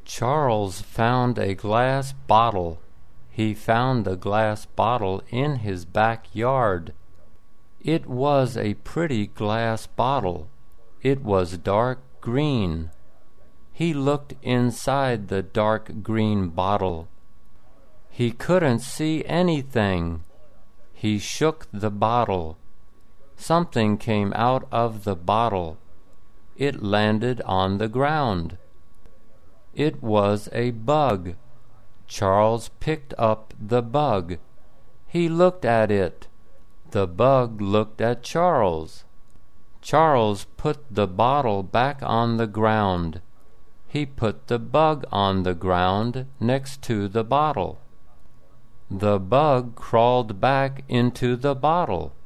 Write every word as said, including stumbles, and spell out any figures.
Charles found a glass bottle. He found the glass bottle in his backyard. It was a pretty glass bottle. It was dark green. He looked inside the dark green bottle. He couldn't see anything. He shook the bottle. Something came out of the bottle. It landed on the ground. It was a bug. Charles picked up the bug. He looked at it. The bug looked at Charles. Charles put the bottle back on the ground. He put the bug on the ground next to the bottle. The bug crawled back into the bottle.